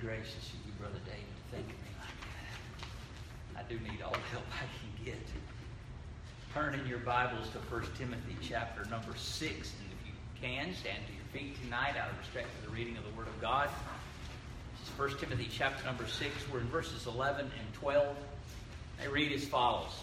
gracious of you, Brother David, to think of me like that. I do need all the help I can get. Turn in your Bibles to 1 Timothy chapter number 6. And if you can, stand to your feet tonight out of respect for the reading of the Word of God. This is 1 Timothy chapter number 6. We're in verses 11 and 12. They read as follows.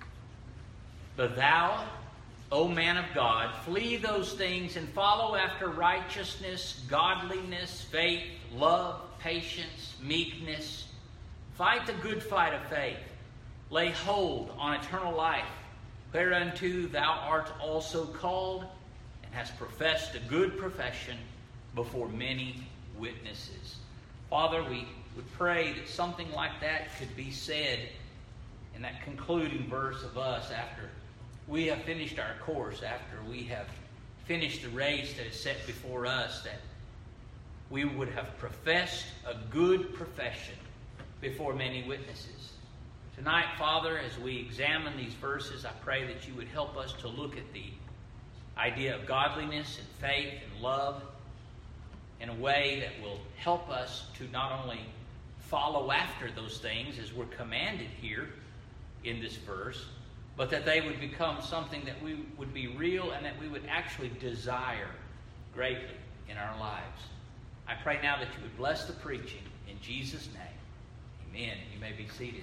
But thou, O man of God, flee those things and follow after righteousness, godliness, faith, love, patience, meekness. Fight the good fight of faith. Lay hold on eternal life, whereunto thou art also called, and hast professed a good profession before many witnesses. Father, we would pray that something like that could be said in that concluding verse of us after we have finished our course, after we have finished the race that is set before us, that we would have professed a good profession before many witnesses. Tonight, Father, as we examine these verses, I pray that you would help us to look at the idea of godliness and faith and love in a way that will help us to not only follow after those things as we're commanded here in this verse, but that they would become something that we would be real and that we would actually desire greatly in our lives. I pray now that you would bless the preaching in Jesus' name. Amen. You may be seated.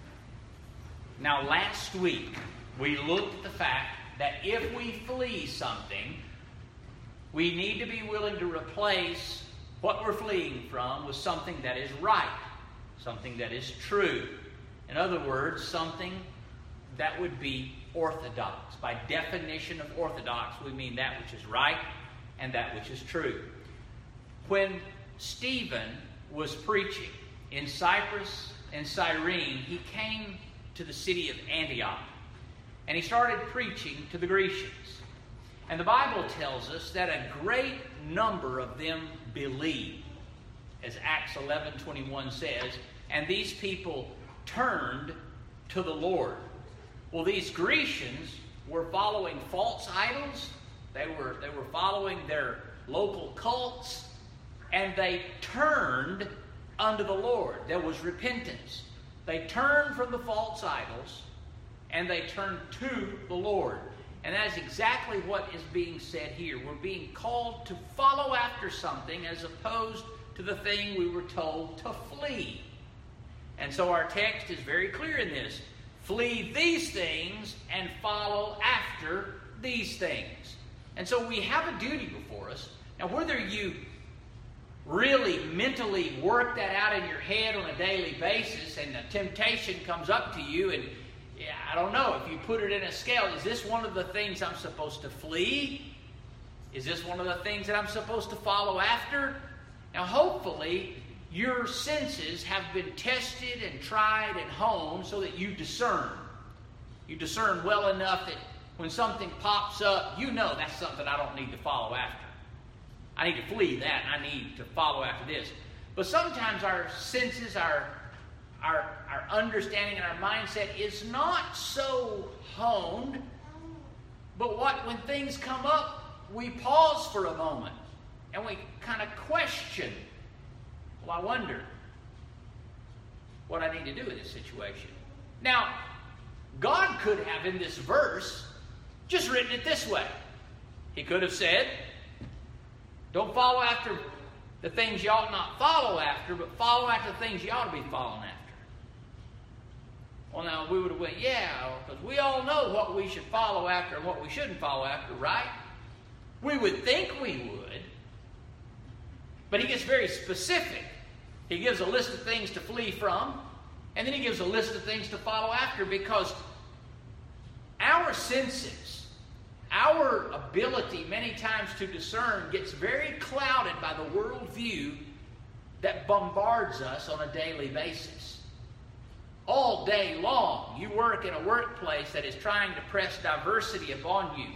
Now, last week, we looked at the fact that if we flee something, we need to be willing to replace what we're fleeing from with something that is right, something that is true. In other words, something that would be orthodox. By definition of orthodox, we mean that which is right and that which is true. When Stephen was preaching in Cyprus and Cyrene, he came to the city of Antioch, and he started preaching to the Grecians. And the Bible tells us that a great number of them believed, as Acts 11:21 says, and these people turned to the Lord. Well, these Grecians were following false idols. They were following their local cults, and they turned unto the Lord. There was repentance. They turned from the false idols, and they turned to the Lord. And that is exactly what is being said here. We're being called to follow after something as opposed to the thing we were told to flee. And so our text is very clear in this. Flee these things and follow after these things. And so we have a duty before us. Now, whether you really mentally work that out in your head on a daily basis and the temptation comes up to you and, I don't know, if you put it in a scale, is this one of the things I'm supposed to flee? Is this one of the things that I'm supposed to follow after? Now, hopefully, your senses have been tested and tried and honed so that you discern. You discern well enough that when something pops up, you know that's something I don't need to follow after. I need to flee that, and I need to follow after this. But sometimes our senses, our understanding and our mindset is not so honed, but when things come up, we pause for a moment, and we kind of question, well, I wonder what I need to do in this situation. Now, God could have in this verse just written it this way. He could have said, don't follow after the things you ought not follow after, but follow after the things you ought to be following after. Well, now, we would have went, yeah, because we all know what we should follow after and what we shouldn't follow after, right? We would think we would. But he gets very specific. He gives a list of things to flee from, and then he gives a list of things to follow after, because our senses, our ability many times to discern gets very clouded by the worldview that bombards us on a daily basis. All day long, you work in a workplace that is trying to press diversity upon you.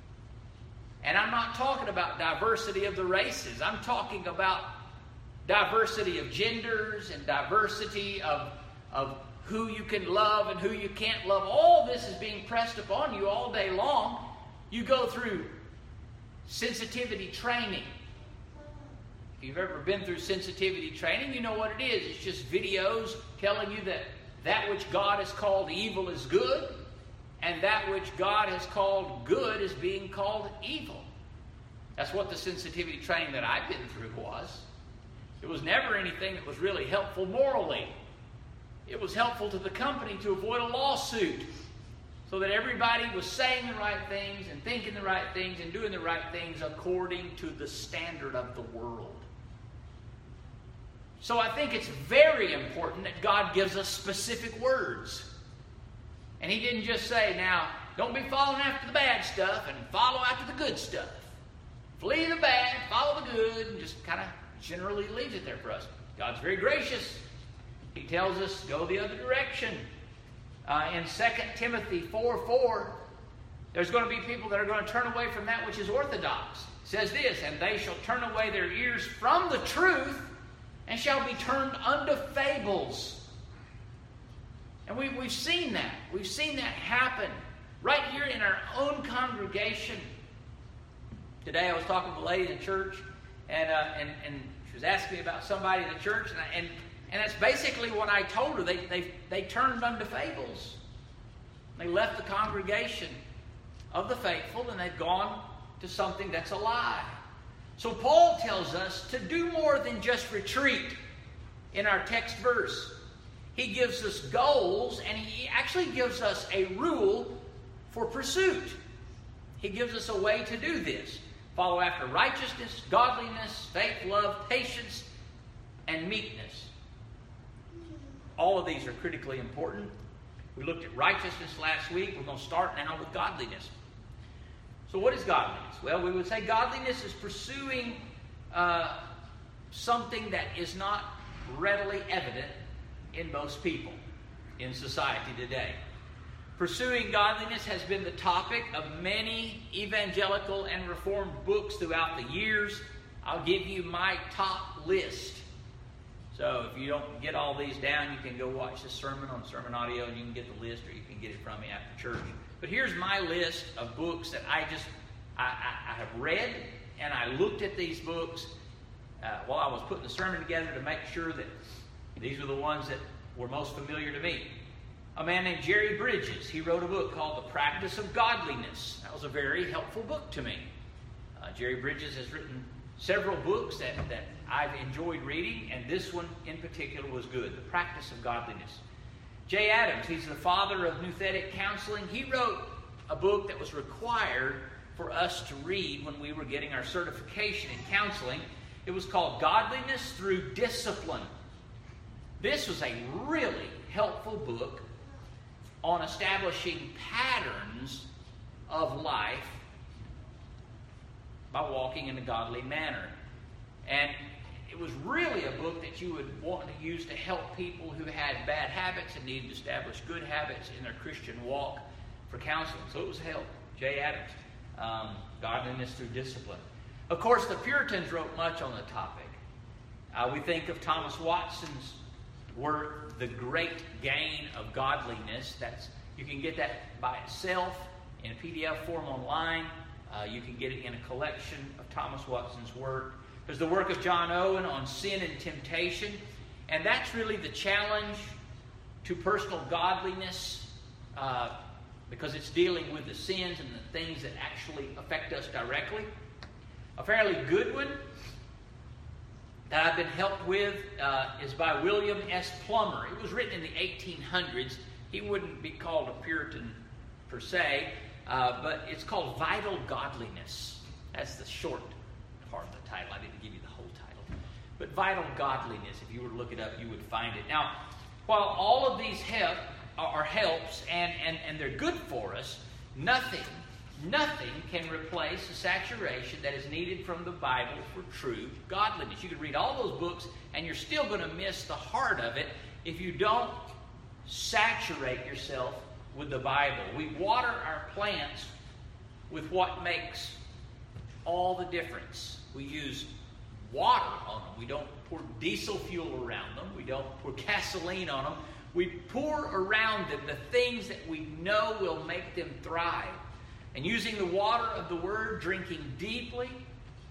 And I'm not talking about diversity of the races. I'm talking about diversity of genders and diversity of who you can love and who you can't love. All this is being pressed upon you all day long. You go through sensitivity training. If you've ever been through sensitivity training, you know what it is. It's just videos telling you that which God has called evil is good, and that which God has called good is being called evil. That's what the sensitivity training that I've been through was. It was never anything that was really helpful morally. It was helpful to the company to avoid a lawsuit, so that everybody was saying the right things and thinking the right things and doing the right things according to the standard of the world. So I think it's very important that God gives us specific words. And He didn't just say, now, don't be following after the bad stuff and follow after the good stuff. Flee the bad, follow the good, and just kind of generally leaves it there for us. God's very gracious. He tells us, go the other direction. In 2 Timothy 4:4, there's going to be people that are going to turn away from that which is orthodox. It says this, and they shall turn away their ears from the truth and shall be turned unto fables. And we've seen that. We've seen that happen right here in our own congregation. Today I was talking to a lady in church, and she was asking me about somebody in the church, and that's basically what I told her. They turned unto fables. They left the congregation of the faithful, and they've gone to something that's a lie. So Paul tells us to do more than just retreat in our text verse. He gives us goals, and he actually gives us a rule for pursuit. He gives us a way to do this. Follow after righteousness, godliness, faith, love, patience, and meekness. All of these are critically important. We looked at righteousness last week. We're going to start now with godliness. So what is godliness? Well, we would say godliness is pursuing something that is not readily evident in most people in society today. Pursuing godliness has been the topic of many evangelical and reformed books throughout the years. I'll give you my top list. So if you don't get all these down, you can go watch this sermon on Sermon Audio, and you can get the list, or you can get it from me after church. But here's my list of books that I have read, and I looked at these books while I was putting the sermon together to make sure that these were the ones that were most familiar to me. A man named Jerry Bridges, he wrote a book called The Practice of Godliness. That was a very helpful book to me. Jerry Bridges has written several books that I've enjoyed reading, and this one in particular was good, The Practice of Godliness. Jay Adams, he's the father of Nouthetic counseling. He wrote a book that was required for us to read when we were getting our certification in counseling. It was called Godliness Through Discipline. This was a really helpful book on establishing patterns of life by walking in a godly manner. And it was really a book that you would want to use to help people who had bad habits and needed to establish good habits in their Christian walk for counseling. So it was help. Jay Adams, Godliness Through Discipline. Of course, the Puritans wrote much on the topic. We think of Thomas Watson's work, The Great Gain of Godliness. You can get that by itself in a PDF form online. You can get it in a collection of Thomas Watson's work. There's the work of John Owen on sin and temptation. And that's really the challenge to personal godliness, because it's dealing with the sins and the things that actually affect us directly. A fairly good one that I've been helped with is by William S. Plummer. It was written in the 1800s. He wouldn't be called a Puritan per se, but it's called Vital Godliness. That's the short part of the title. I didn't give you the whole title. But Vital Godliness, if you were to look it up, you would find it. Now, while all of these are helps and they're good for us, nothing can replace the saturation that is needed from the Bible for true godliness. You could read all those books, and you're still going to miss the heart of it if you don't saturate yourself with the Bible. We water our plants with what makes all the difference. We use water on them. We don't pour diesel fuel around them. We don't pour gasoline on them. We pour around them the things that we know will make them thrive. And using the water of the Word, drinking deeply,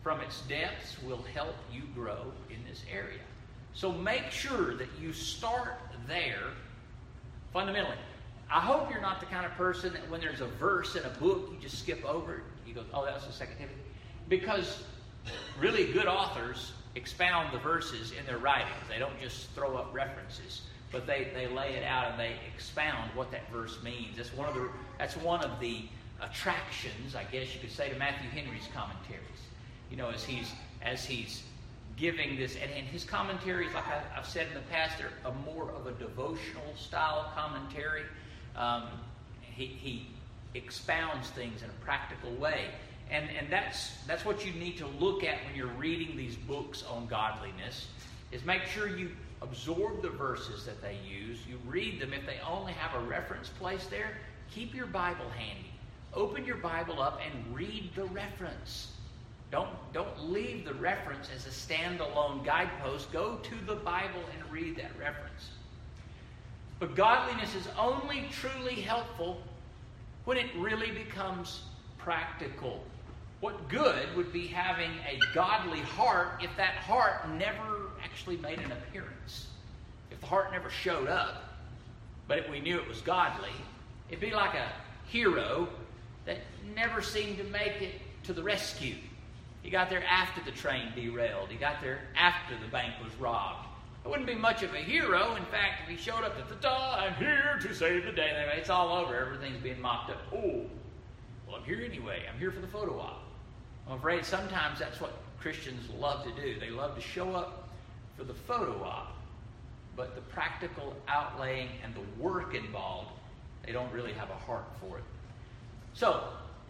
from its depths will help you grow in this area. So make sure that you start there fundamentally. I hope you're not the kind of person that when there's a verse in a book, you just skip over it. You go, oh, that's the 2 Timothy. Because really good authors expound the verses in their writings. They don't just throw up references, but they lay it out and they expound what that verse means. That's one of the attractions, I guess you could say, to Matthew Henry's commentaries. You know, as he's giving this, and his commentaries, like I've said in the past, they're more of a devotional style commentary. He expounds things in a practical way. And that's what you need to look at when you're reading these books on godliness, is make sure you absorb the verses that they use. You read them. If they only have a reference place there, keep your Bible handy. Open your Bible up and read the reference. Don't leave the reference as a standalone guidepost. Go to the Bible and read that reference. But godliness is only truly helpful when it really becomes practical. What good would be having a godly heart if that heart never actually made an appearance? If the heart never showed up, but we knew it was godly, it'd be like a hero that never seemed to make it to the rescue. He got there after the train derailed. He got there after the bank was robbed. It wouldn't be much of a hero. In fact, if he showed up at the I'm here to save the day, it's all over. Everything's being mopped up. Oh, well, I'm here anyway. I'm here for the photo op. I'm afraid sometimes that's what Christians love to do. They love to show up for the photo op, but the practical outlaying and the work involved, they don't really have a heart for it. So,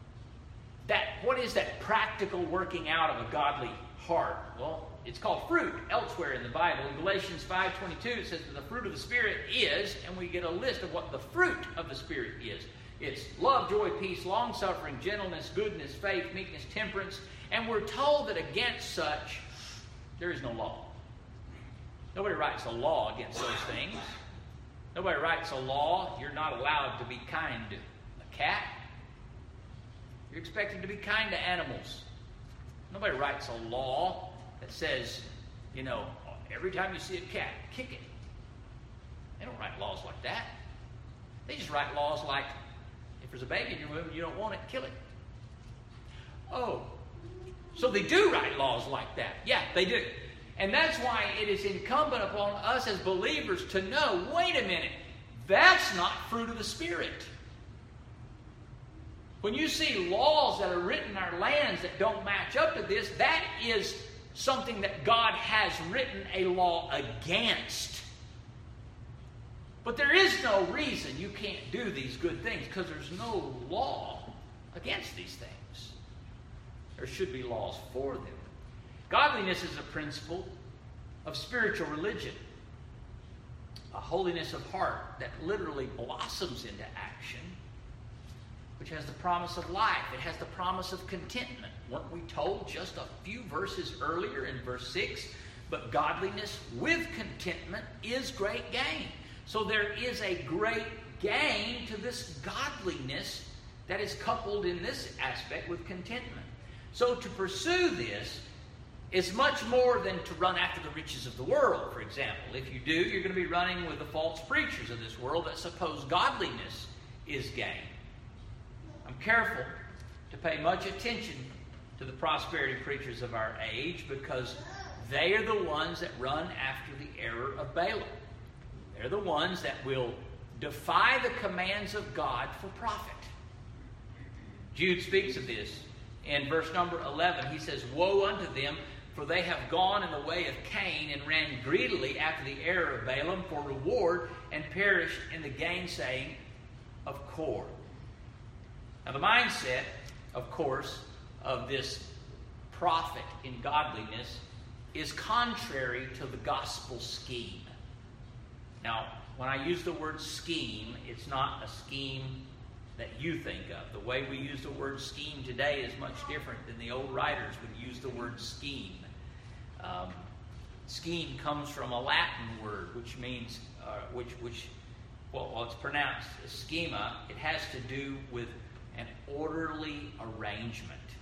what is that practical working out of a godly heart? Well, it's called fruit elsewhere in the Bible. In Galatians 5:22, it says that the fruit of the Spirit is, and we get a list of what the fruit of the Spirit is. It's love, joy, peace, long-suffering, gentleness, goodness, faith, meekness, temperance. And we're told that against such, there is no law. Nobody writes a law against those things. Nobody writes a law. You're not allowed to be kind to a cat. You're expected to be kind to animals. Nobody writes a law that says, every time you see a cat, kick it. They don't write laws like that. They just write laws like, if there's a baby in your womb and you don't want it, kill it. Oh, so they do write laws like that. Yeah, they do. And that's why it is incumbent upon us as believers to know, wait a minute, that's not fruit of the Spirit. When you see laws that are written in our lands that don't match up to this, that is something that God has written a law against. But there is no reason you can't do these good things, because there's no law against these things. There should be laws for them. Godliness is a principle of spiritual religion, a holiness of heart that literally blossoms into action, which has the promise of life. It has the promise of contentment. Weren't we told just a few verses earlier in verse 6? But godliness with contentment is great gain. So there is a great gain to this godliness that is coupled in this aspect with contentment. So to pursue this is much more than to run after the riches of the world, for example. If you do, you're going to be running with the false preachers of this world that suppose godliness is gain. I'm careful to pay much attention to the prosperity preachers of our age, because they are the ones that run after the error of Balaam. They're the ones that will defy the commands of God for profit. Jude speaks of this in verse number 11. He says, "Woe unto them, for they have gone in the way of Cain, and ran greedily after the error of Balaam for reward, and perished in the gainsaying of Kor." Now the mindset, of course, of this prophet in godliness is contrary to the gospel scheme. Now, when I use the word scheme, it's not a scheme that you think of. The way we use the word scheme today is much different than the old writers would use the word scheme. Scheme comes from a Latin word, which means, it's pronounced schema. It has to do with an orderly arrangement.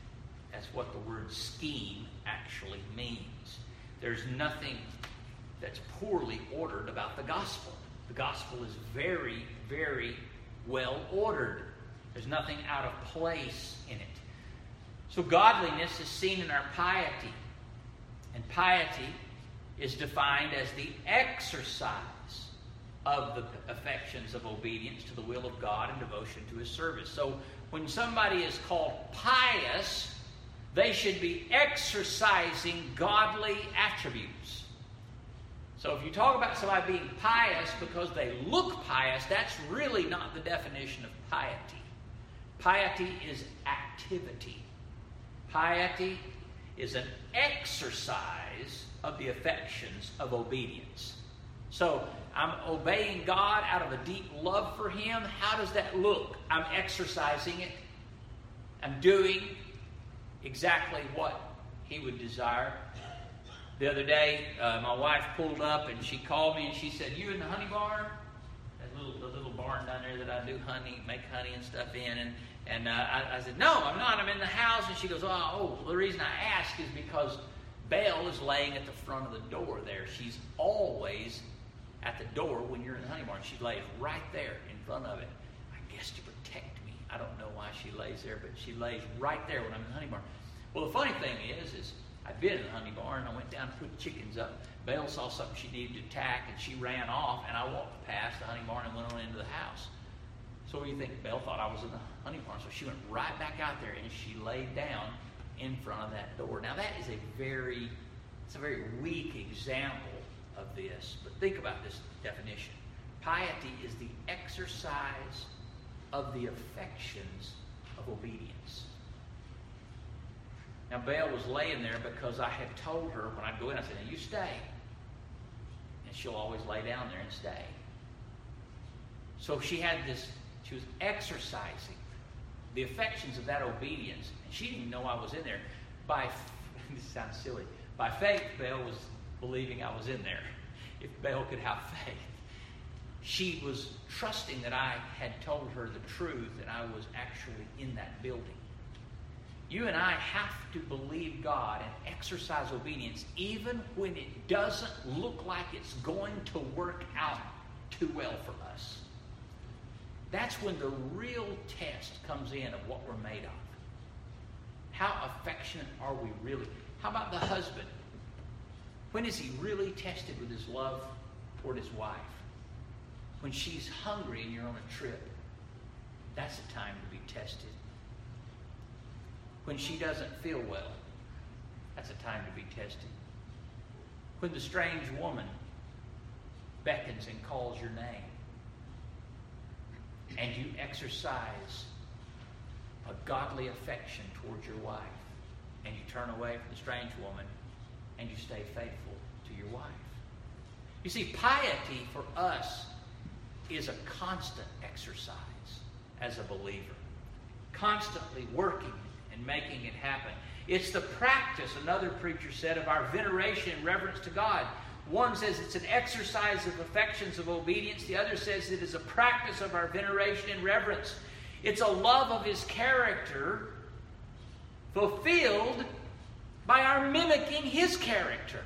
That's what the word scheme actually means. There's nothing that's poorly ordered about the gospel. The gospel is very, very well ordered. There's nothing out of place in it. So godliness is seen in our piety. And piety is defined as the exercise of the affections of obedience to the will of God and devotion to His service. So when somebody is called pious, they should be exercising godly attributes. So if you talk about somebody being pious because they look pious, that's really not the definition of piety. Piety is activity. Piety is an exercise of the affections of obedience. So I'm obeying God out of a deep love for Him. How does that look? I'm exercising it. I'm doing exactly what He would desire. The other day, my wife pulled up and she called me and she said, "You in the honey barn?" The little barn down there that I do make honey and stuff in. And I said, "No, I'm not. I'm in the house." And she goes, "Oh, the reason I ask is because Belle is laying at the front of the door there. She's always at the door when you're in the honey barn. She lays right there in front of it. I guess to protect me. I don't know why she lays there, but she lays right there when I'm in the honey barn." Well, the funny thing is I've been in the honey barn, and I went down to put chickens up. Belle saw something she needed to attack, and she ran off, and I walked past the honey barn and went on into the house. So what do you think? Belle thought I was in the honey barn, so she went right back out there, and she laid down in front of that door. Now, that is a very weak example of this, but think about this definition. Piety is the exercise of the affections of obedience. Now, Belle was laying there because I had told her when I'd go in, I said, "Now you stay." And she'll always lay down there and stay. So she was exercising the affections of that obedience. And she didn't even know I was in there. This sounds silly. By faith, Belle was believing I was in there. If Belle could have faith. She was trusting that I had told her the truth and I was actually in that building. You and I have to believe God and exercise obedience even when it doesn't look like it's going to work out too well for us. That's when the real test comes in of what we're made of. How affectionate are we really? How about the husband? When is he really tested with his love toward his wife? When she's hungry and you're on a trip, that's a time to be tested. When she doesn't feel well, that's a time to be tested. When the strange woman beckons and calls your name, and you exercise a godly affection towards your wife, and you turn away from the strange woman, and you stay faithful to your wife. You see, piety for us is a constant exercise as a believer. Constantly working and making it happen. It's the practice, another preacher said, of our veneration and reverence to God. One says it's an exercise of affections of obedience. The other says it is a practice of our veneration and reverence. It's a love of His character fulfilled by our mimicking His character.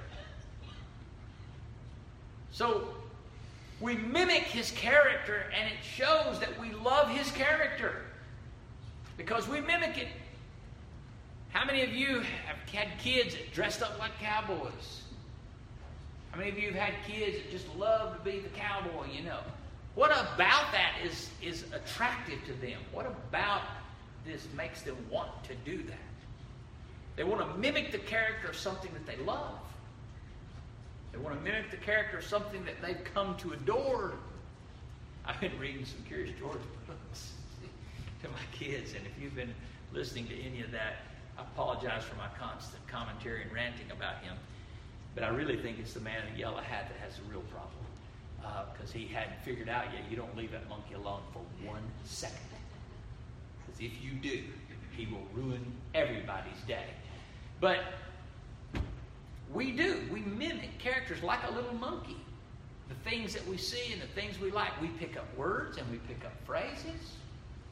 So we mimic His character, and it shows that we love His character because we mimic it. How many of you have had kids that dressed up like cowboys? How many of you have had kids that just love to be the cowboy, you know? What about that is attractive to them? What about this makes them want to do that? They want to mimic the character of something that they love. They want to mimic the character of something that they've come to adore. I've been reading some Curious George books to my kids, and if you've been listening to any of that, I apologize for my constant commentary and ranting about him. But I really think it's the man in the yellow hat that has the real problem. Because he hadn't figured out yet, you don't leave that monkey alone for 1 second. Because if you do, he will ruin everybody's day. But we do. We mimic characters like a little monkey. The things that we see and the things we like. We pick up words and we pick up phrases.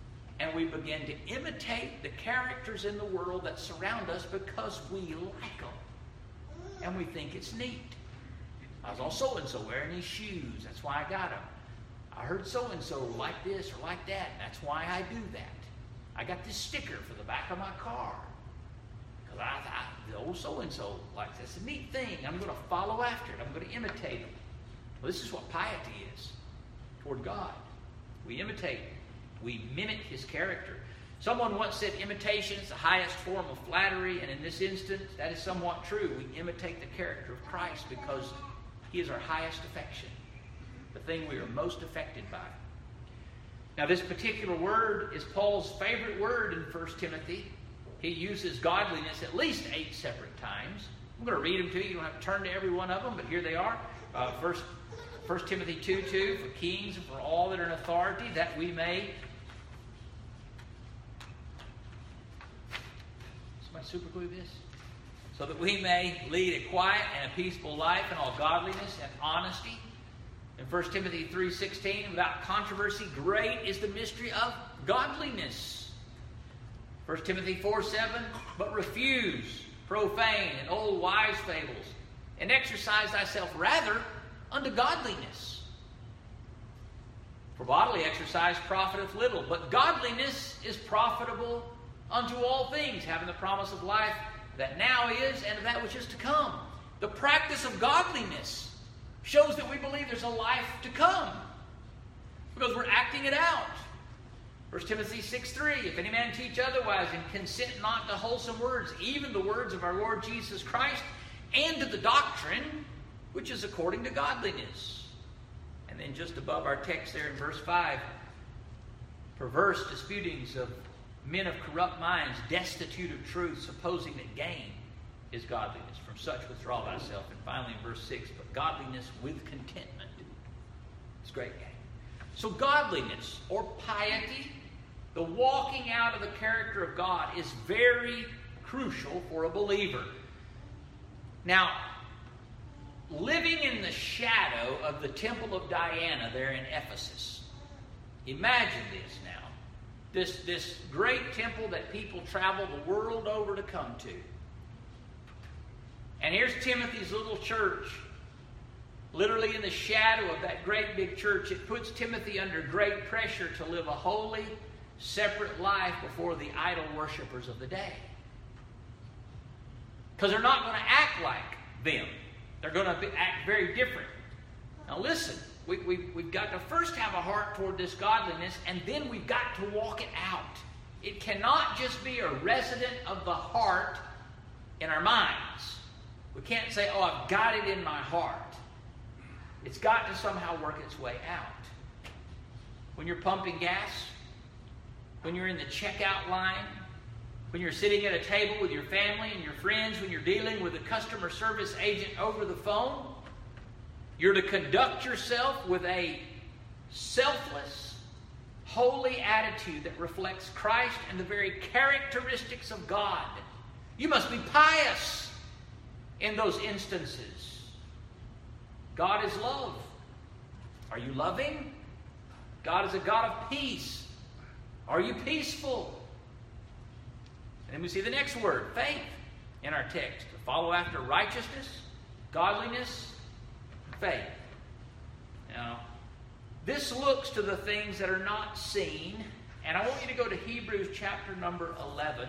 and we begin to imitate the characters in the world that surround us because we like them. And we think it's neat. I saw so-and-so wearing these shoes. That's why I got them. I heard so-and-so like this or like that. That's why I do that. I got this sticker for the back of my car. Because the old so-and-so likes it. It's a neat thing. I'm going to follow after it. I'm going to imitate him. Well, this is what piety is toward God. We imitate. We mimic his character. Someone once said imitation is the highest form of flattery, and in this instance, that is somewhat true. We imitate the character of Christ because he is our highest affection, the thing we are most affected by. Now, this particular word is Paul's favorite word in 1 Timothy. He uses godliness at least 8 separate times. I'm going to read them to you. You don't have to turn to every one of them, but here they are. 1 Timothy 2:2, for kings and for all that are in authority, that we may... Somebody super glue this? So that we may lead a quiet and a peaceful life in all godliness and honesty. In 1 Timothy 3:16, without controversy, great is the mystery of godliness. 1 Timothy 4:7, but refuse profane and old wives' fables, and exercise thyself rather unto godliness. For bodily exercise profiteth little, but godliness is profitable unto all things, having the promise of life that now is and of that which is to come. The practice of godliness shows that we believe there's a life to come because we're acting it out. 1 Timothy 6:3, if any man teach otherwise and consent not to wholesome words, even the words of our Lord Jesus Christ, and to the doctrine which is according to godliness. And then just above our text there in verse 5, perverse disputings of men of corrupt minds, destitute of truth, supposing that gain is godliness. From such withdraw thyself. And finally in verse 6, but godliness with contentment is great gain. So godliness or piety, the walking out of the character of God, is very crucial for a believer. Now, living in the shadow of the temple of Diana there in Ephesus, imagine this now. This great temple that people travel the world over to come to. And here's Timothy's little church, literally in the shadow of that great big church. It puts Timothy under great pressure to live a holy, separate life before the idol worshipers of the day. Because they're not going to act like them. They're going to act very different. Now listen. We've got to first have a heart toward this godliness, and then we've got to walk it out. It cannot just be a resident of the heart in our minds. We can't say, oh, I've got it in my heart. It's got to somehow work its way out. When you're pumping gas, when you're in the checkout line, when you're sitting at a table with your family and your friends, when you're dealing with a customer service agent over the phone, you're to conduct yourself with a selfless, holy attitude that reflects Christ and the very characteristics of God. You must be pious in those instances. God is love. Are you loving? God is a God of peace. Are you peaceful? And then we see the next word, faith, in our text. To follow after righteousness, godliness, faith. Now, this looks to the things that are not seen, and I want you to go to Hebrews chapter number 11.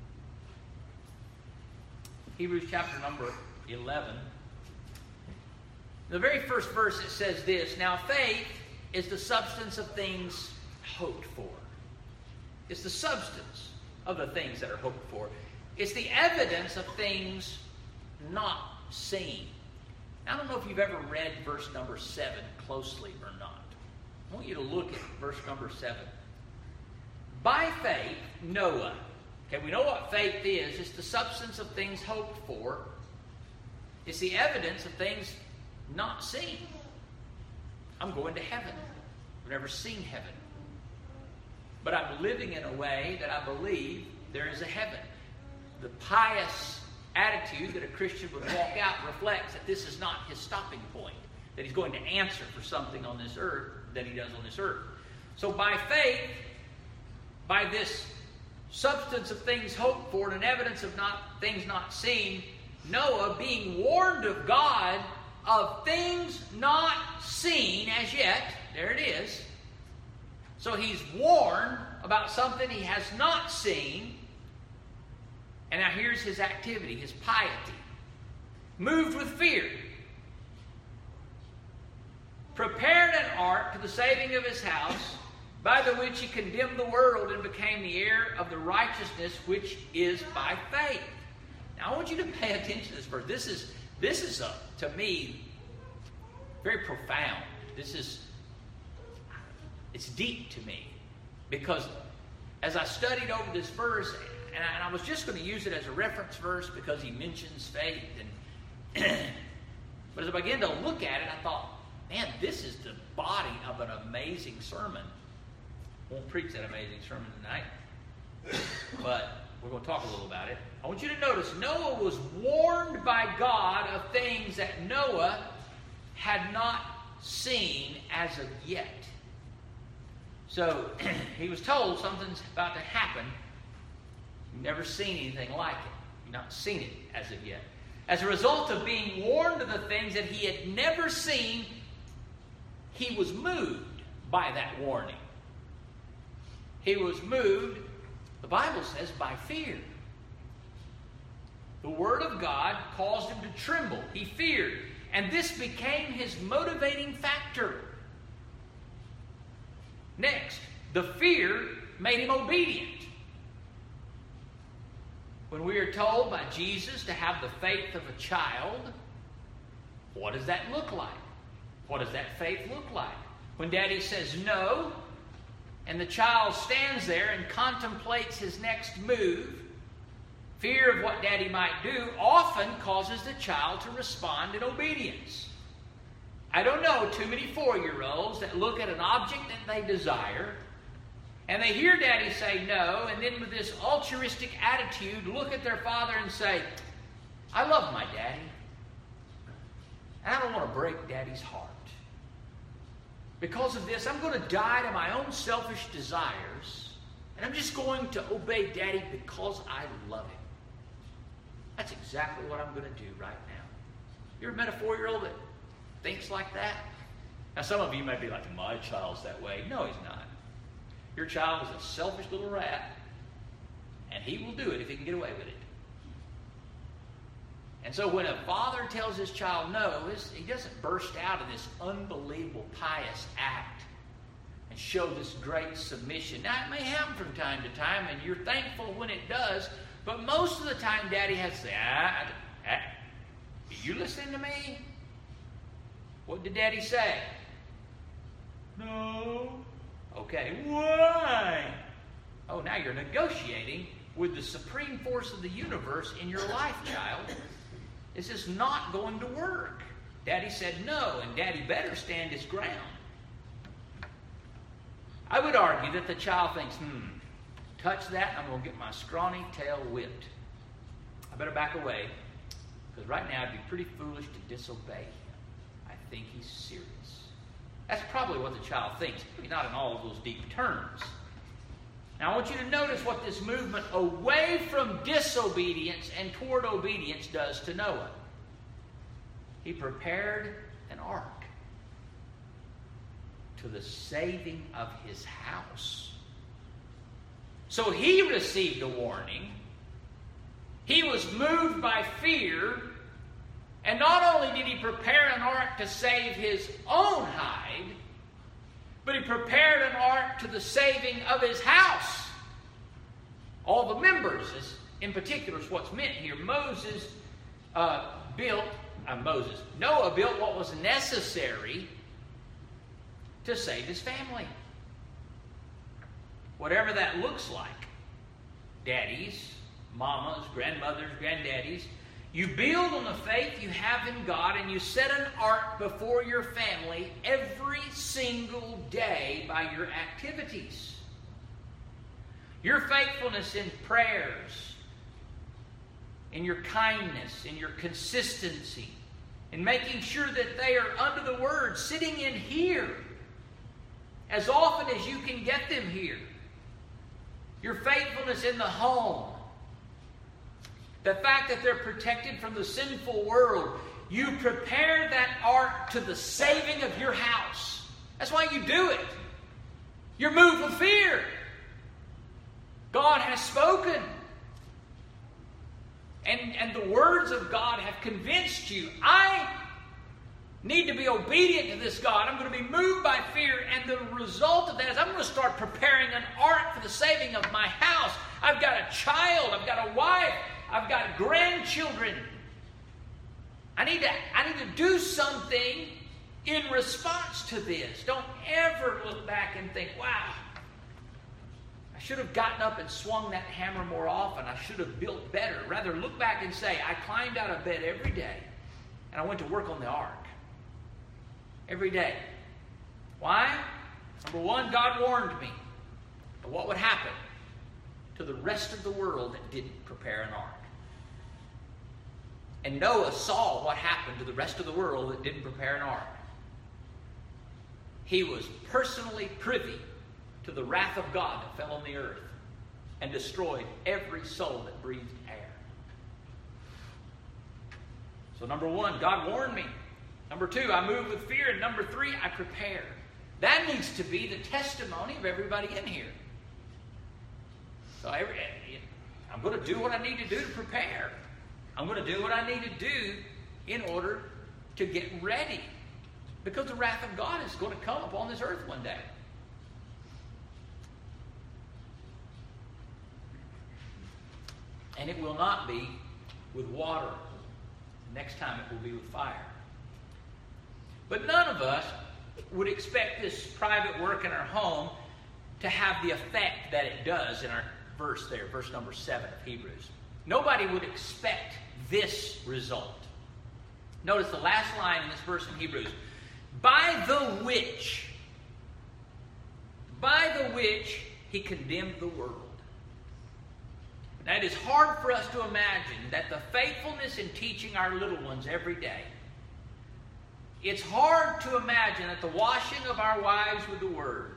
Hebrews chapter number 11. The very first verse, it says this, now faith is the substance of things hoped for. It's the substance of the things that are hoped for. It's the evidence of things not seen. I don't know if you've ever read verse number 7 closely or not. I want you to look at verse number 7. By faith, Noah. Okay, we know what faith is. It's the substance of things hoped for. It's the evidence of things not seen. I'm going to heaven. I've never seen heaven. But I'm living in a way that I believe there is a heaven. The pious attitude that a Christian would walk out reflects that this is not his stopping point, that he's going to answer for something on this earth that he does on this earth. So by faith, by this substance of things hoped for and an evidence of things not seen, Noah, being warned of God of things not seen as yet, there it is. So he's warned about something he has not seen. And now here's his activity, his piety. Moved with fear, prepared an ark to the saving of his house, by the which he condemned the world and became the heir of the righteousness which is by faith. Now I want you to pay attention to this verse. This is to me, very profound. It's deep to me. Because as I studied over this verse, and I was just going to use it as a reference verse because he mentions faith. But as I began to look at it, I thought, man, this is the body of an amazing sermon. Won't preach that amazing sermon tonight, but we're going to talk a little about it. I want you to notice Noah was warned by God of things that Noah had not seen as of yet. So he was told something's about to happen. You've never seen anything like it. You've not seen it as of yet. As a result of being warned of the things that he had never seen, he was moved by that warning. He was moved, the Bible says, by fear. The Word of God caused him to tremble. He feared. And this became his motivating factor. Next, the fear made him obedient. When we are told by Jesus to have the faith of a child, what does that look like? What does that faith look like? When Daddy says no, and the child stands there and contemplates his next move, fear of what Daddy might do often causes the child to respond in obedience. I don't know too many 4-year-olds that look at an object that they desire, and they hear Daddy say no, and then with this altruistic attitude look at their father and say, I love my daddy, and I don't want to break Daddy's heart. Because of this, I'm going to die to my own selfish desires, and I'm just going to obey Daddy because I love him. That's exactly what I'm going to do right now. You ever met a 4-year-old that thinks like that? Now, some of you may be like, my child's that way. No, he's not. Your child is a selfish little rat, and he will do it if he can get away with it. And so when a father tells his child no, he doesn't burst out in this unbelievable pious act and show this great submission. Now, it may happen from time to time, and you're thankful when it does, but most of the time, Daddy has to say, are you listening to me? What did Daddy say? No. Okay, why? Oh, now you're negotiating with the supreme force of the universe in your life, child. This is not going to work. Daddy said no, and Daddy better stand his ground. I would argue that the child thinks, touch that, I'm going to get my scrawny tail whipped. I better back away, because right now it'd be pretty foolish to disobey him. I think he's serious. That's probably what the child thinks, maybe not in all of those deep terms. Now I want you to notice what this movement away from disobedience and toward obedience does to Noah. He prepared an ark to the saving of his house. So he received a warning. He was moved by fear. And not only did he prepare an ark to save his own hide, but he prepared an ark to the saving of his house. All the members, in particular, is what's meant here. Noah built what was necessary to save his family. Whatever that looks like. Daddies, mamas, grandmothers, granddaddies. You build on the faith you have in God, and you set an ark before your family every single day by your activities. Your faithfulness in prayers, in your kindness, in your consistency, in making sure that they are under the Word, sitting in here as often as you can get them here. your faithfulness in the home, the fact that they're protected from the sinful world. You prepare that ark to the saving of your house. That's why you do it. You're moved with fear. God has spoken. And the words of God have convinced you. I need to be obedient to this God. I'm going to be moved by fear. And the result of that is I'm going to start preparing an ark for the saving of my house. I've got a child. I've got a wife. I've got grandchildren. I need to do something in response to this. Don't ever look back and think, wow, I should have gotten up and swung that hammer more often. I should have built better. Rather, look back and say, I climbed out of bed every day and I went to work on the ark. Every day. Why? Number one, God warned me of what would happen to the rest of the world that didn't prepare an ark. And Noah saw what happened to the rest of the world that didn't prepare an ark. He was personally privy to the wrath of God that fell on the earth and destroyed every soul that breathed air. So number one, God warned me. Number two, I move with fear. And number three, I prepare. That needs to be the testimony of everybody in here. So I'm going to do what I need to do to prepare. I'm going to do what I need to do in order to get ready. Because the wrath of God is going to come upon this earth one day. And it will not be with water. Next time it will be with fire. But none of us would expect this private work in our home to have the effect that it does in our verse there, verse number 7 of Hebrews. Nobody would expect this result. Notice the last line in this verse in Hebrews. By the which he condemned the world. Now it is hard for us to imagine that the faithfulness in teaching our little ones every day. It's hard to imagine that the washing of our wives with the Word,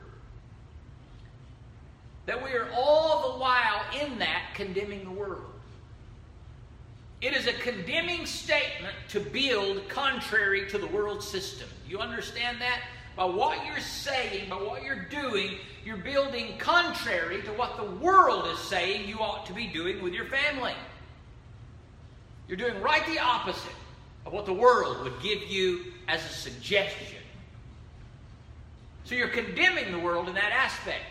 that we are all the while in that condemning the world. It is a condemning statement to build contrary to the world system. You understand that? By what you're saying, by what you're doing, you're building contrary to what the world is saying you ought to be doing with your family. You're doing right the opposite of what the world would give you as a suggestion. So you're condemning the world in that aspect.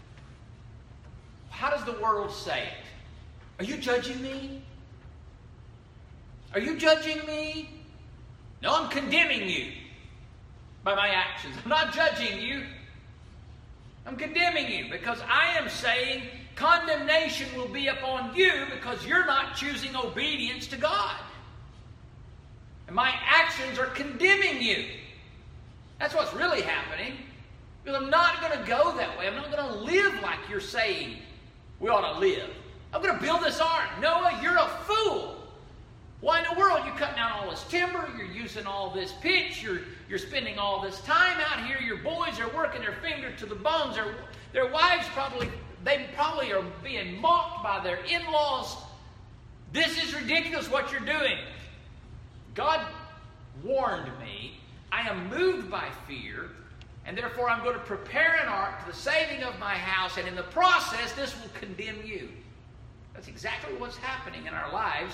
How does the world say it? Are you judging me? Are you judging me? No, I'm condemning you by my actions. I'm not judging you. I'm condemning you because I am saying condemnation will be upon you because you're not choosing obedience to God. And my actions are condemning you. That's what's really happening. Because I'm not going to go that way. I'm not going to live like you're saying we ought to live. I'm going to build this ark. Noah, you're a fool. Why in the world? You're cutting down all this timber. You're using all this pitch. You're spending all this time out here. Your boys are working their finger to the bones. Their wives probably are being mocked by their in-laws. This is ridiculous what you're doing. God warned me. I am moved by fear. And therefore I'm going to prepare an ark for the saving of my house. And in the process, this will condemn you. That's exactly what's happening in our lives.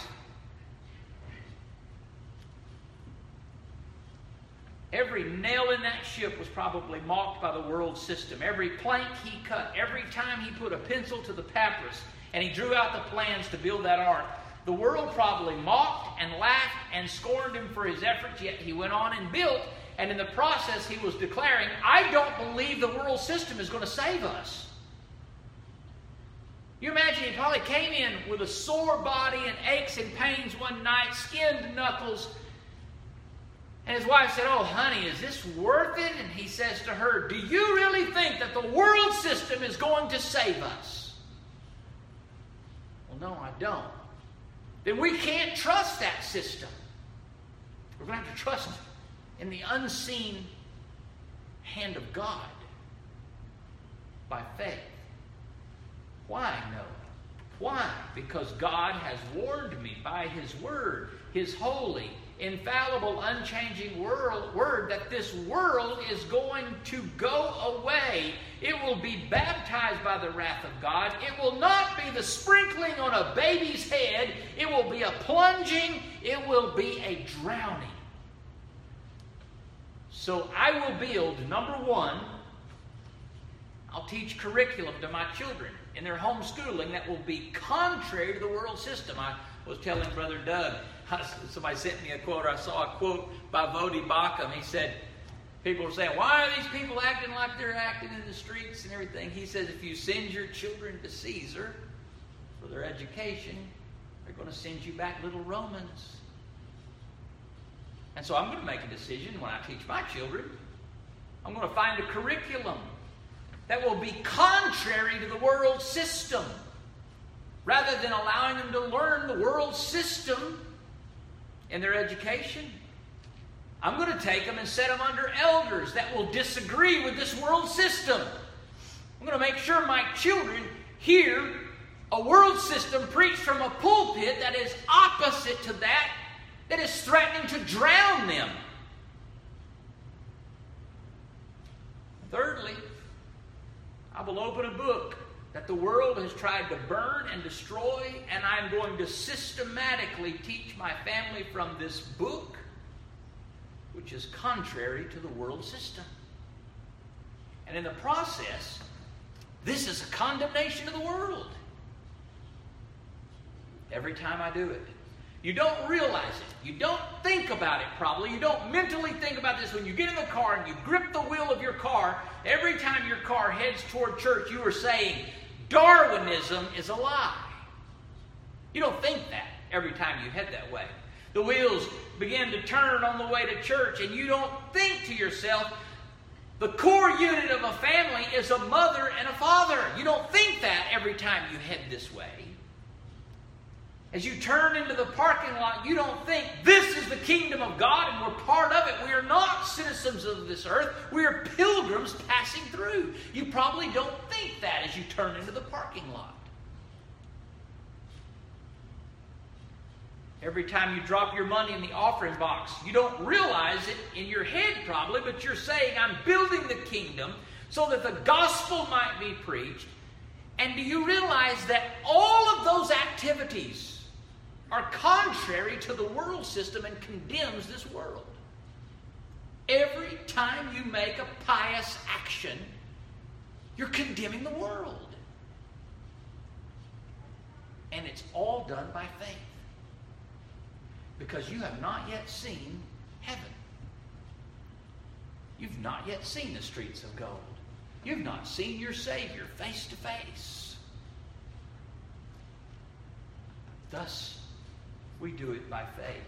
Every nail in that ship was probably mocked by the world system. Every plank he cut, every time he put a pencil to the papyrus and he drew out the plans to build that ark, the world probably mocked and laughed and scorned him for his efforts, yet he went on and built. And in the process, he was declaring, I don't believe the world system is going to save us. You imagine he probably came in with a sore body and aches and pains one night, skinned knuckles. And his wife said, oh, honey, is this worth it? And he says to her, do you really think that the world system is going to save us? Well, no, I don't. Then we can't trust that system. We're going to have to trust in the unseen hand of God by faith. Why no? Why? Because God has warned me by His Word, His holy, infallible, unchanging word, that this world is going to go away. It will be baptized by the wrath of God. It will not be the sprinkling on a baby's head. It will be a plunging. It will be a drowning. So I will build, number one, I'll teach curriculum to my children in their homeschooling that will be contrary to the world system. I was telling Brother Doug, somebody sent me a quote, or I saw a quote by Vodi Bakum. He said, people were saying, why are these people acting like they're acting in the streets and everything? He says, if you send your children to Caesar for their education, they're going to send you back little Romans. And so I'm going to make a decision when I teach my children. I'm going to find a curriculum that will be contrary to the world system, rather than allowing them to learn the world system in their education. I'm going to take them and set them under elders that will disagree with this world system. I'm going to make sure my children hear a world system preached from a pulpit that is opposite to that is threatening to drown them. Thirdly, I will open a book that the world has tried to burn and destroy, and I'm going to systematically teach my family from this book, which is contrary to the world system. And in the process, this is a condemnation of the world. Every time I do it. You don't realize it. You don't think about it probably. You don't mentally think about this when you get in the car and you grip the wheel of your car. Every time your car heads toward church, you are saying, Darwinism is a lie. You don't think that every time you head that way. The wheels begin to turn on the way to church, and you don't think to yourself, the core unit of a family is a mother and a father. You don't think that every time you head this way. As you turn into the parking lot, you don't think, this is the kingdom of God and we're part of it. We are not citizens of this earth. We are pilgrims passing through. You probably don't think that as you turn into the parking lot. Every time you drop your money in the offering box, you don't realize it in your head probably, but you're saying, I'm building the kingdom so that the gospel might be preached. And do you realize that all of those activities are contrary to the world system and condemns this world? Every time you make a pious action, you're condemning the world. And it's all done by faith. Because you have not yet seen heaven. You've not yet seen the streets of gold. You've not seen your Savior face to face. Thus, we do it by faith.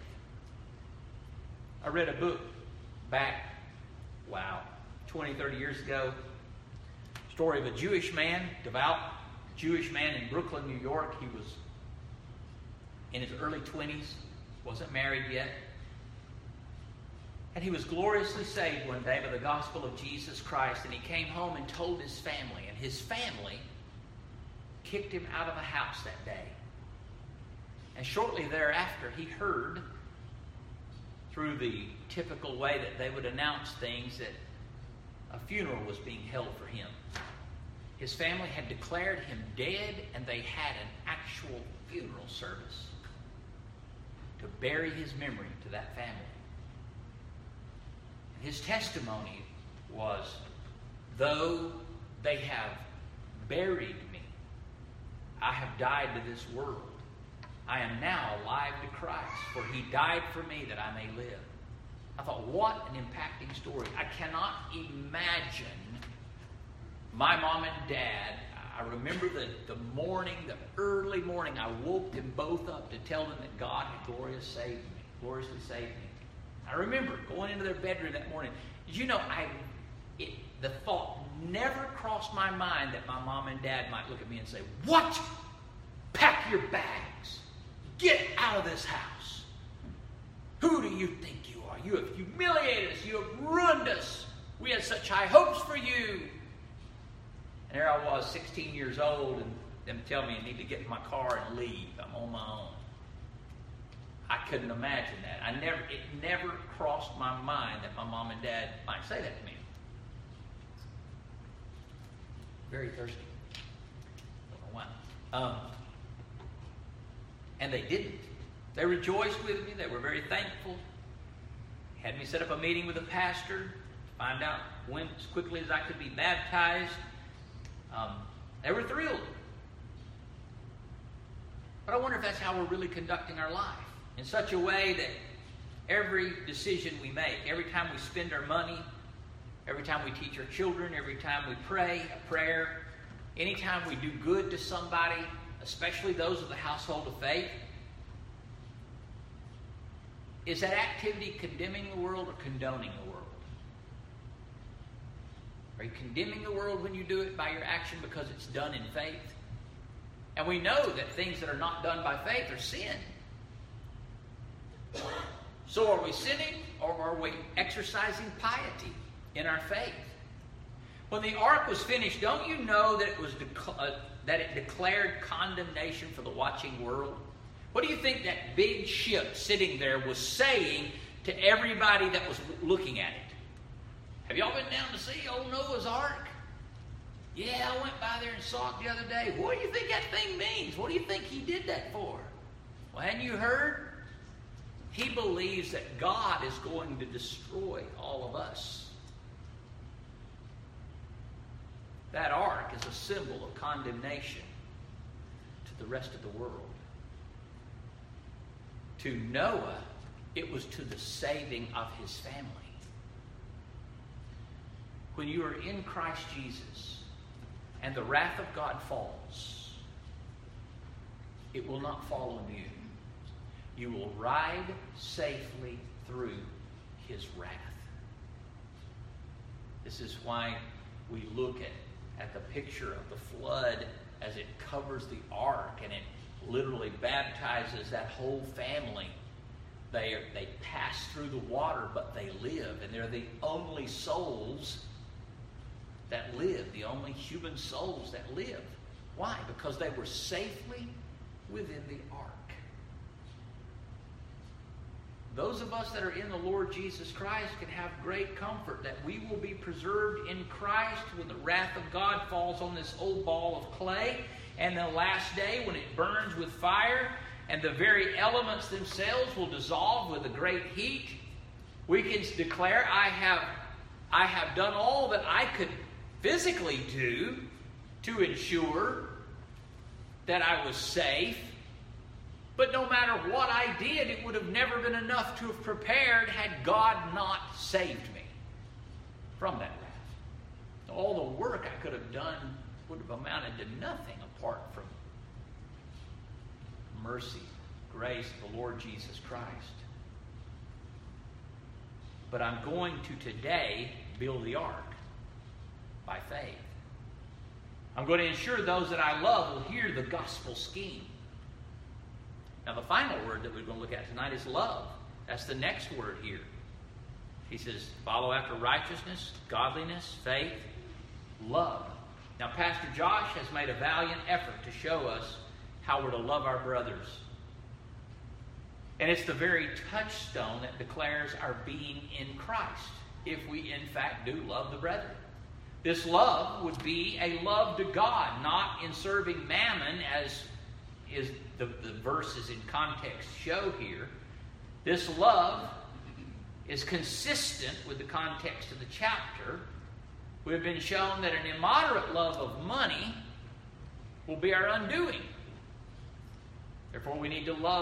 I read a book back, 20, 30 years ago. Story of a Jewish man, devout Jewish man in Brooklyn, New York. He was in his early 20s, wasn't married yet. And he was gloriously saved one day by the gospel of Jesus Christ. And he came home and told his family. And his family kicked him out of the house that day. And shortly thereafter, he heard, through the typical way that they would announce things, that a funeral was being held for him. His family had declared him dead, and they had an actual funeral service to bury his memory to that family. His testimony was, though they have buried me, I have died to this world. I am now alive to Christ, for He died for me that I may live. I thought, what an impacting story. I cannot imagine my mom and dad. I remember the morning, the early morning, I woke them both up to tell them that God had gloriously saved me. I remember going into their bedroom that morning. Did you know, the thought never crossed my mind that my mom and dad might look at me and say, what? Pack your bags. Get out of this house. Who do you think you are? You have humiliated us. You have ruined us. We had such high hopes for you. And there I was, 16 years old, and them tell me I need to get in my car and leave. I'm on my own. I couldn't imagine that. It never crossed my mind that my mom and dad might say that to me. Very thirsty. Don't know why. And they didn't. They rejoiced with me. They were very thankful. Had me set up a meeting with a pastor, find out when, as quickly as I could be baptized. They were thrilled. But I wonder if that's how we're really conducting our life. In such a way that every decision we make, every time we spend our money, every time we teach our children, every time we pray a prayer, anytime we do good to somebody, especially those of the household of faith, is that activity condemning the world or condoning the world? Are you condemning the world when you do it by your action because it's done in faith? And we know that things that are not done by faith are sin. So are we sinning, or are we exercising piety in our faith? When the ark was finished, don't you know that it declared condemnation for the watching world? What do you think that big ship sitting there was saying to everybody that was looking at it? Have y'all been down to see old Noah's Ark? Yeah, I went by there and saw it the other day. What do you think that thing means? What do you think he did that for? Well, hadn't you heard? He believes that God is going to destroy all of us. That ark is a symbol of condemnation to the rest of the world. To Noah, it was to the saving of his family. When you are in Christ Jesus and the wrath of God falls, it will not fall on you. You will ride safely through his wrath. This is why we look at the picture of the flood as it covers the ark and it literally baptizes that whole family. They pass through the water, but they live, and they're the only souls that live, the only human souls that live. Why? Because they were safely within the ark. Those of us that are in the Lord Jesus Christ can have great comfort that we will be preserved in Christ when the wrath of God falls on this old ball of clay, and the last day when it burns with fire and the very elements themselves will dissolve with a great heat. We can declare, I have done all that I could physically do to ensure that I was safe. But no matter what I did, it would have never been enough to have prepared had God not saved me from that wrath. All the work I could have done would have amounted to nothing apart from mercy, grace of the Lord Jesus Christ. But I'm going to today build the ark by faith. I'm going to ensure those that I love will hear the gospel scheme. Now, the final word that we're going to look at tonight is love. That's the next word here. He says, follow after righteousness, godliness, faith, love. Now, Pastor Josh has made a valiant effort to show us how we're to love our brothers. And it's the very touchstone that declares our being in Christ, if we in fact do love the brethren. This love would be a love to God, not in serving mammon, as is the verses in context show here. This love is consistent with the context of the chapter. We've been shown that an immoderate love of money will be our undoing. Therefore, we need to love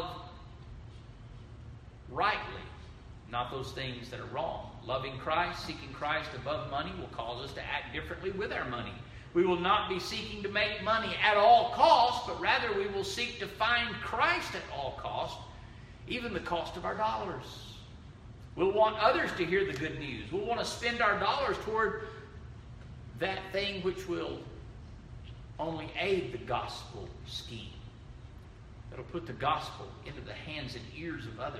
rightly, not those things that are wrong. Loving Christ, seeking Christ above money will cause us to act differently with our money. We will not be seeking to make money at all costs, but rather we will seek to find Christ at all costs, even the cost of our dollars. We'll want others to hear the good news. We'll want to spend our dollars toward that thing which will only aid the gospel scheme. That'll put the gospel into the hands and ears of others.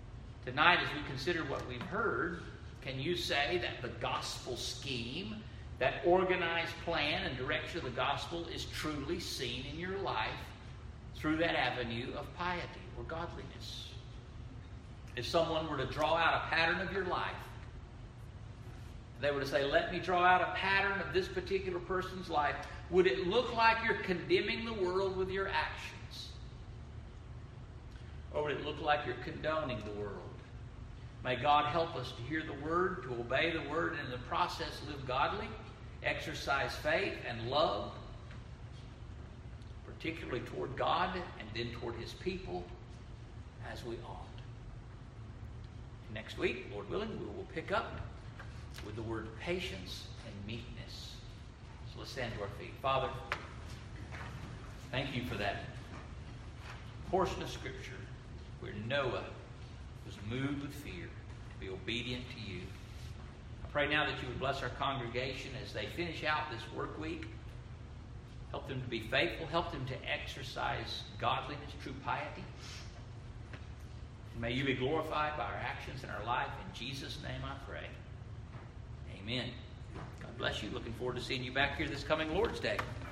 Tonight, as we consider what we've heard, can you say that the gospel scheme that organized plan and direction of the gospel is truly seen in your life through that avenue of piety or godliness. If someone were to draw out a pattern of your life, they were to say, let me draw out a pattern of this particular person's life, would it look like you're condemning the world with your actions? Or would it look like you're condoning the world? May God help us to hear the Word, to obey the Word, and in the process live godly, exercise faith and love, particularly toward God and then toward His people, as we ought. Next week, Lord willing, we will pick up with the word patience and meekness. So let's stand to our feet. Father, thank you for that portion of Scripture where Noah was moved with fear to be obedient to you. I pray now that you would bless our congregation as they finish out this work week. Help them to be faithful. Help them to exercise godliness, true piety. May you be glorified by our actions in our life. In Jesus' name I pray. Amen. God bless you. Looking forward to seeing you back here this coming Lord's Day.